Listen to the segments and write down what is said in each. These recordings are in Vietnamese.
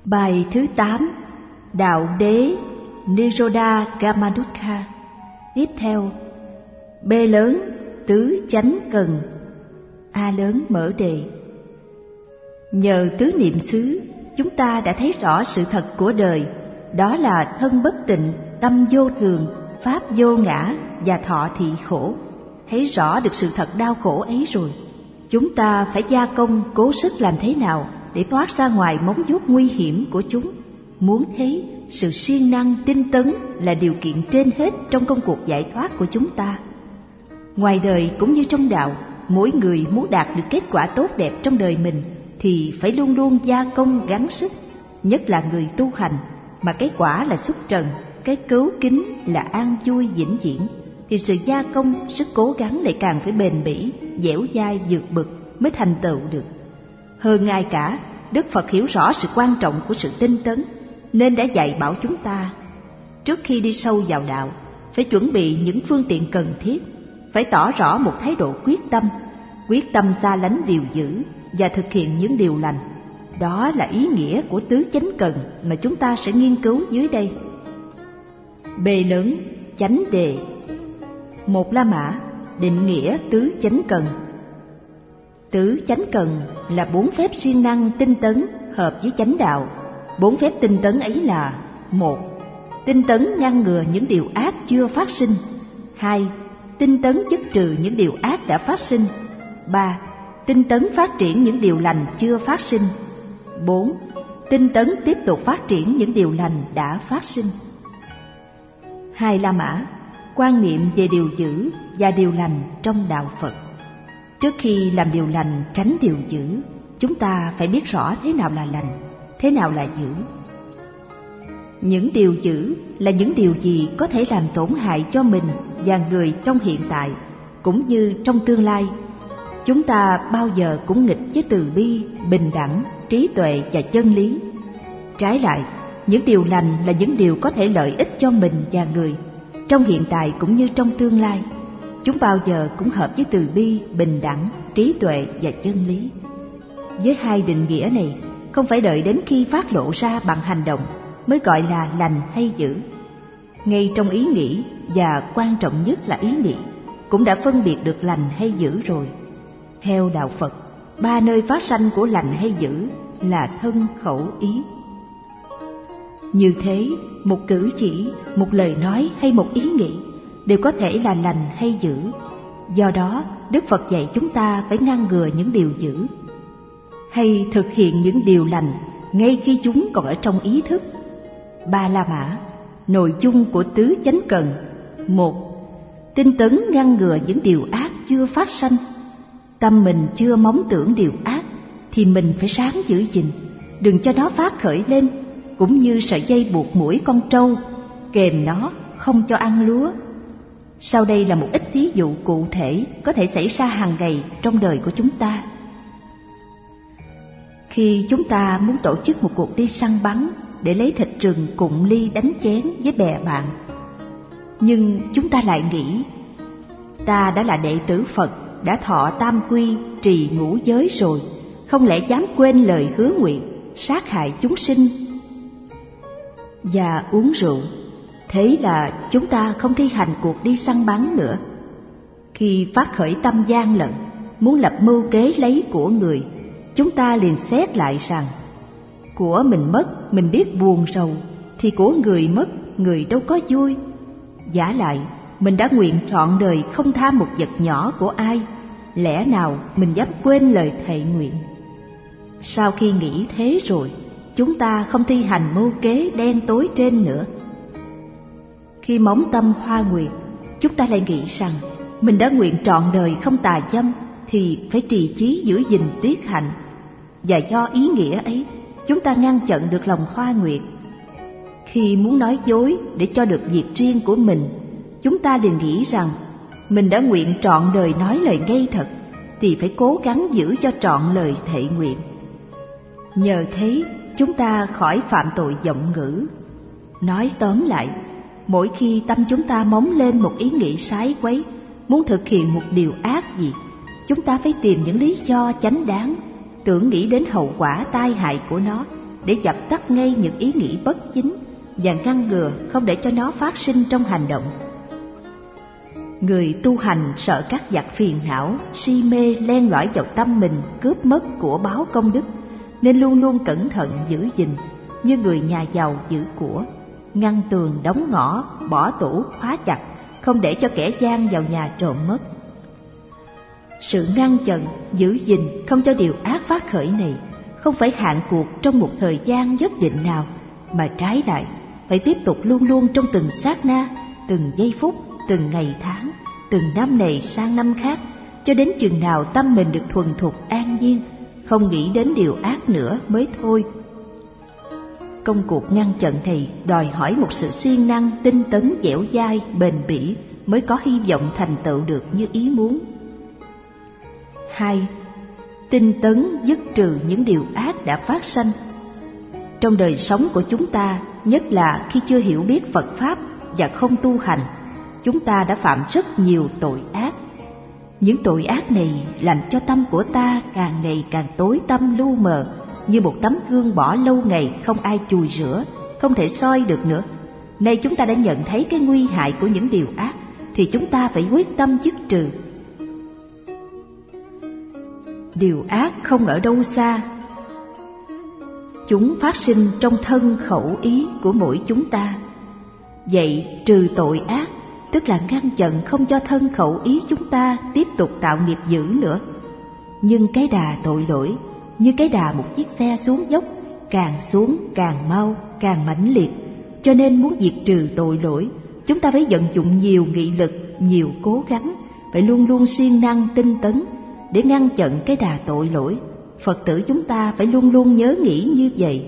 Bài thứ 8, Đạo Đế Nirodha Gammadukha. Tiếp theo, B lớn tứ chánh cần, A lớn mở đề. Nhờ tứ niệm xứ, chúng ta đã thấy rõ sự thật của đời, đó là thân bất tịnh, tâm vô thường, pháp vô ngã và thọ thị khổ. Thấy rõ được sự thật đau khổ ấy rồi, chúng ta phải gia công cố sức làm thế nào để thoát ra ngoài móng vuốt nguy hiểm của chúng. Muốn thấy sự siêng năng tinh tấn là điều kiện trên hết trong công cuộc giải thoát của chúng ta. Ngoài đời cũng như trong đạo, mỗi người muốn đạt được kết quả tốt đẹp trong đời mình thì phải luôn luôn gia công gắng sức, nhất là người tu hành mà cái quả là xuất trần, cái cứu kính là an vui vĩnh viễn, thì sự gia công, sức cố gắng lại càng phải bền bỉ, dẻo dai vượt bực mới thành tựu được. Hơn ai cả, Đức Phật hiểu rõ sự quan trọng của sự tinh tấn, nên đã dạy bảo chúng ta trước khi đi sâu vào đạo phải chuẩn bị những phương tiện cần thiết, phải tỏ rõ một thái độ quyết tâm xa lánh điều dữ và thực hiện những điều lành. Đó là ý nghĩa của tứ chánh cần mà chúng ta sẽ nghiên cứu dưới đây. B lớn chánh đề. Một La Mã định nghĩa tứ chánh cần. Tứ chánh cần là 4 phép siêng năng tinh tấn hợp với chánh đạo. 4 phép tinh tấn ấy là: 1. Tinh tấn ngăn ngừa những điều ác chưa phát sinh. 2. Tinh tấn dứt trừ những điều ác đã phát sinh. 3. Tinh tấn phát triển những điều lành chưa phát sinh. 4. Tinh tấn tiếp tục phát triển những điều lành đã phát sinh. Hai La Mã quan niệm về điều dữ và điều lành trong đạo Phật. Trước khi làm điều lành tránh điều dữ, chúng ta phải biết rõ thế nào là lành, thế nào là dữ. Những điều dữ là những điều gì có thể làm tổn hại cho mình và người trong hiện tại cũng như trong tương lai. Chúng ta bao giờ cũng nghịch với từ bi, bình đẳng, trí tuệ và chân lý. Trái lại, những điều lành là những điều có thể lợi ích cho mình và người, trong hiện tại cũng như trong tương lai. Chúng bao giờ cũng hợp với từ bi, bình đẳng, trí tuệ và chân lý. Với hai định nghĩa này, không phải đợi đến khi phát lộ ra bằng hành động mới gọi là lành hay dữ. Ngay trong ý nghĩ, và quan trọng nhất là ý nghĩ, cũng đã phân biệt được lành hay dữ rồi. Theo đạo Phật, 3 nơi phát sanh của lành hay dữ là thân, khẩu, ý. Như thế, một cử chỉ, một lời nói hay một ý nghĩ đều có thể là lành hay dữ. Do đó, Đức Phật dạy chúng ta phải ngăn ngừa những điều dữ, hay thực hiện những điều lành ngay khi chúng còn ở trong ý thức. Ba La Mã, nội dung của tứ chánh cần. 1. Tinh tấn ngăn ngừa những điều ác chưa phát sanh. Tâm mình chưa móng tưởng điều ác thì mình phải ráng giữ gìn, đừng cho nó phát khởi lên, cũng như sợi dây buộc mũi con trâu, kềm nó không cho ăn lúa. Sau đây là một ít ví dụ cụ thể có thể xảy ra hàng ngày trong đời của chúng ta. Khi chúng ta muốn tổ chức một cuộc đi săn bắn để lấy thịt rừng cụng ly đánh chén với bè bạn, nhưng chúng ta lại nghĩ ta đã là đệ tử Phật, đã thọ tam quy, trì ngũ giới rồi, không lẽ dám quên lời hứa nguyện sát hại chúng sinh và uống rượu. Thế là chúng ta không thi hành cuộc đi săn bắn nữa. Khi phát khởi tâm gian lận, muốn lập mưu kế lấy của người, chúng ta liền xét lại rằng của mình mất mình biết buồn rầu, thì của người mất người đâu có vui. Vả lại, mình đã nguyện trọn đời không tham một vật nhỏ của ai, lẽ nào mình dám quên lời thệ nguyện? Sau khi nghĩ thế rồi, chúng ta không thi hành mưu kế đen tối trên nữa. Khi móng tâm hoa nguyệt, chúng ta lại nghĩ rằng mình đã nguyện trọn đời không tà dâm thì phải trì chí giữ gìn tiết hạnh, và do ý nghĩa ấy, chúng ta ngăn chặn được lòng hoa nguyệt. Khi muốn nói dối để cho được việc riêng của mình, chúng ta liền nghĩ rằng mình đã nguyện trọn đời nói lời ngay thật thì phải cố gắng giữ cho trọn lời thệ nguyện. Nhờ thế, chúng ta khỏi phạm tội vọng ngữ. Nói tóm lại, mỗi khi tâm chúng ta móng lên một ý nghĩ sái quấy, muốn thực hiện một điều ác gì, chúng ta phải tìm những lý do chánh đáng, tưởng nghĩ đến hậu quả tai hại của nó, để dập tắt ngay những ý nghĩ bất chính và ngăn ngừa không để cho nó phát sinh trong hành động. Người tu hành sợ các giặc phiền não, si mê len lỏi vào tâm mình, cướp mất của báu công đức, nên luôn luôn cẩn thận giữ gìn, như người nhà giàu giữ của, ngăn tường đóng ngõ, bỏ tủ khóa chặt, không để cho kẻ gian vào nhà trộm mất. Sự ngăn chặn, giữ gìn không cho điều ác phát khởi này không phải hạn cuộc trong một thời gian nhất định nào, mà trái lại phải tiếp tục luôn luôn trong từng sát na, từng giây phút, từng ngày tháng, từng năm này sang năm khác, cho đến chừng nào tâm mình được thuần thục an nhiên, không nghĩ đến điều ác nữa mới thôi. Công cuộc ngăn chặn này đòi hỏi một sự siêng năng, tinh tấn, dẻo dai, bền bỉ mới có hy vọng thành tựu được như ý muốn. 2. Tinh tấn dứt trừ những điều ác đã phát sanh. Trong đời sống của chúng ta, nhất là khi chưa hiểu biết Phật Pháp và không tu hành, chúng ta đã phạm rất nhiều tội ác. Những tội ác này làm cho tâm của ta càng ngày càng tối tăm lu mờ, như một tấm gương bỏ lâu ngày không ai chùi rửa, không thể soi được nữa. Nay chúng ta đã nhận thấy cái nguy hại của những điều ác, thì chúng ta phải quyết tâm dứt trừ. Điều ác không ở đâu xa, chúng phát sinh trong thân khẩu ý của mỗi chúng ta. Vậy trừ tội ác tức là ngăn chặn không cho thân khẩu ý chúng ta tiếp tục tạo nghiệp dữ nữa. Nhưng cái đà tội lỗi như cái đà một chiếc xe xuống dốc, càng xuống càng mau, càng mãnh liệt. Cho nên muốn diệt trừ tội lỗi, chúng ta phải vận dụng nhiều nghị lực, nhiều cố gắng, phải luôn luôn siêng năng tinh tấn để ngăn chặn cái đà tội lỗi. Phật tử chúng ta phải luôn luôn nhớ nghĩ như vậy.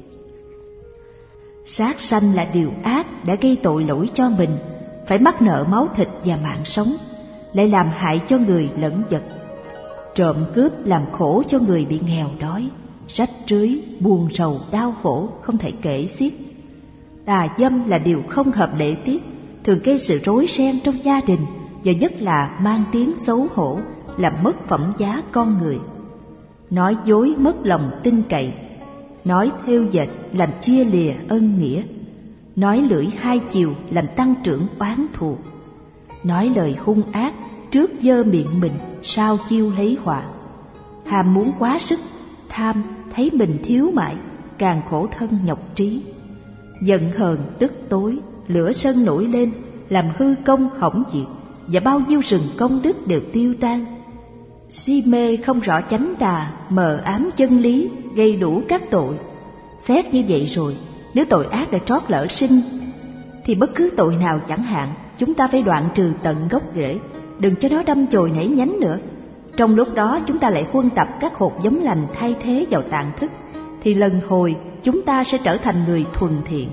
Sát sanh là điều ác đã gây tội lỗi cho mình, phải mắc nợ máu thịt và mạng sống, lại làm hại cho người lẫn vật. Trộm cướp làm khổ cho người bị nghèo đói, rách rưới, buồn rầu, đau khổ không thể kể xiết. Tà dâm là điều không hợp lễ tiết, thường gây sự rối ren trong gia đình, và nhất là mang tiếng xấu hổ, làm mất phẩm giá con người. Nói dối mất lòng tin cậy, nói thêu dệt làm chia lìa ân nghĩa, nói lưỡi hai chiều làm tăng trưởng oán thù, nói lời hung ác trước dơ miệng mình, sau chiêu lấy họa. Ham muốn quá sức, tham thấy mình thiếu mãi, càng khổ thân nhọc trí. Giận hờn tức tối, lửa sân nổi lên, làm hư công hỏng diệt, và bao nhiêu rừng công đức đều tiêu tan. Si mê không rõ chánh tà, mờ ám chân lý, gây đủ các tội. Xét như vậy rồi, nếu tội ác đã trót lỡ sinh, thì bất cứ tội nào chẳng hạn, chúng ta phải đoạn trừ tận gốc rễ, đừng cho nó đâm chồi nảy nhánh nữa. Trong lúc đó chúng ta lại huân tập các hột giống lành thay thế vào tạng thức, thì lần hồi chúng ta sẽ trở thành người thuần thiện.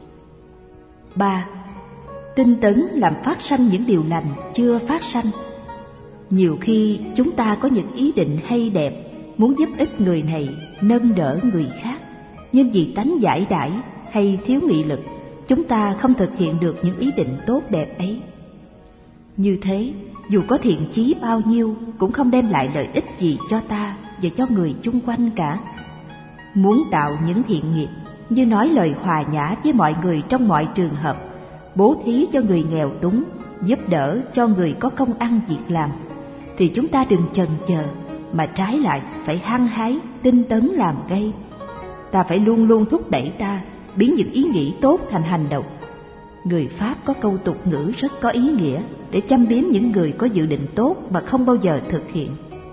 3. Tinh tấn làm phát sanh những điều lành chưa phát sanh. Nhiều khi chúng ta có những ý định hay đẹp, muốn giúp ích người này, nâng đỡ người khác, nhưng vì tánh giải đãi hay thiếu nghị lực, chúng ta không thực hiện được những ý định tốt đẹp ấy. Như thế, dù có thiện chí bao nhiêu cũng không đem lại lợi ích gì cho ta và cho người chung quanh cả. Muốn tạo những thiện nghiệp như nói lời hòa nhã với mọi người trong mọi trường hợp, bố thí cho người nghèo túng, giúp đỡ cho người có công ăn việc làm, thì chúng ta đừng chần chờ, mà trái lại phải hăng hái, tinh tấn làm ngay. Ta phải luôn luôn thúc đẩy ta biến những ý nghĩ tốt thành hành động. Người Pháp có câu tục ngữ rất có ý nghĩa để châm biếm những người có dự định tốt mà không bao giờ thực hiện.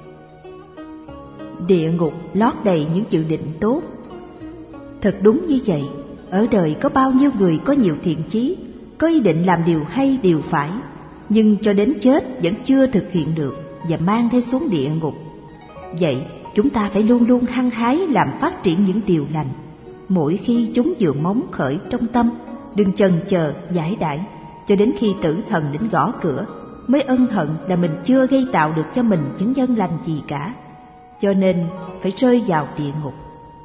Địa ngục lót đầy những dự định tốt. Thật đúng như vậy, ở đời có bao nhiêu người có nhiều thiện chí, có ý định làm điều hay điều phải, nhưng cho đến chết vẫn chưa thực hiện được và mang theo xuống địa ngục. Vậy chúng ta phải luôn luôn hăng hái làm phát triển những điều lành. Mỗi khi chúng vừa móng khởi trong tâm, đừng chần chờ giải đãi, cho đến khi tử thần đến gõ cửa mới ân hận là mình chưa gây tạo được cho mình những nhân lành gì cả, cho nên phải rơi vào địa ngục.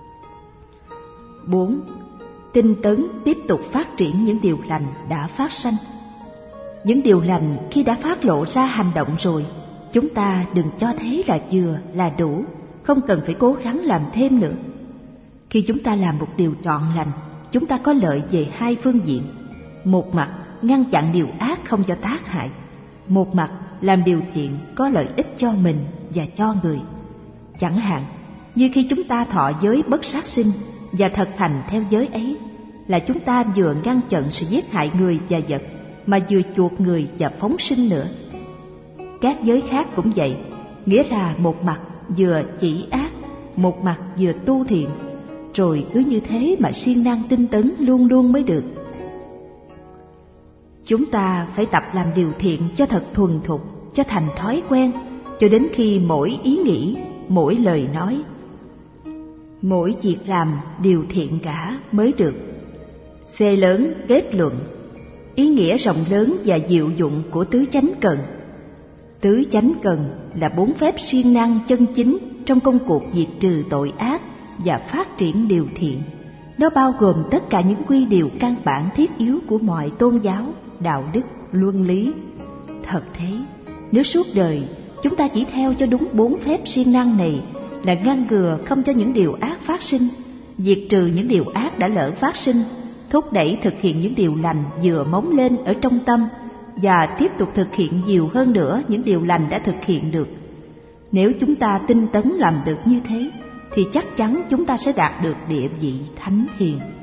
4. Tinh tấn tiếp tục phát triển những điều lành đã phát sanh. Những điều lành khi đã phát lộ ra hành động rồi, chúng ta đừng cho thế là vừa, là đủ, không cần phải cố gắng làm thêm nữa. Khi chúng ta làm một điều trọn lành, chúng ta có lợi về hai phương diện. Một mặt ngăn chặn điều ác không cho tác hại, một mặt làm điều thiện có lợi ích cho mình và cho người. Chẳng hạn như khi chúng ta thọ giới bất sát sinh và thực hành theo giới ấy, là chúng ta vừa ngăn chặn sự giết hại người và vật, mà vừa chuộc người và phóng sinh nữa. Các giới khác cũng vậy, nghĩa là một mặt vừa chỉ ác, một mặt vừa tu thiện, rồi cứ như thế mà siêng năng tinh tấn luôn luôn mới được. Chúng ta phải tập làm điều thiện cho thật thuần thục, cho thành thói quen, cho đến khi mỗi ý nghĩ, mỗi lời nói, mỗi việc làm điều thiện cả mới được. C lớn kết luận. Ý nghĩa rộng lớn và diệu dụng của tứ chánh cần. Tứ chánh cần là 4 phép siêng năng chân chính trong công cuộc diệt trừ tội ác và phát triển điều thiện. Nó bao gồm tất cả những quy điều căn bản thiết yếu của mọi tôn giáo, đạo đức, luân lý. Thật thế, nếu suốt đời chúng ta chỉ theo cho đúng 4 phép siêng năng này, là ngăn ngừa không cho những điều ác phát sinh, diệt trừ những điều ác đã lỡ phát sinh, thúc đẩy thực hiện những điều lành vừa móng lên ở trong tâm, và tiếp tục thực hiện nhiều hơn nữa những điều lành đã thực hiện được. Nếu chúng ta tinh tấn làm được như thế, thì chắc chắn chúng ta sẽ đạt được địa vị thánh hiền.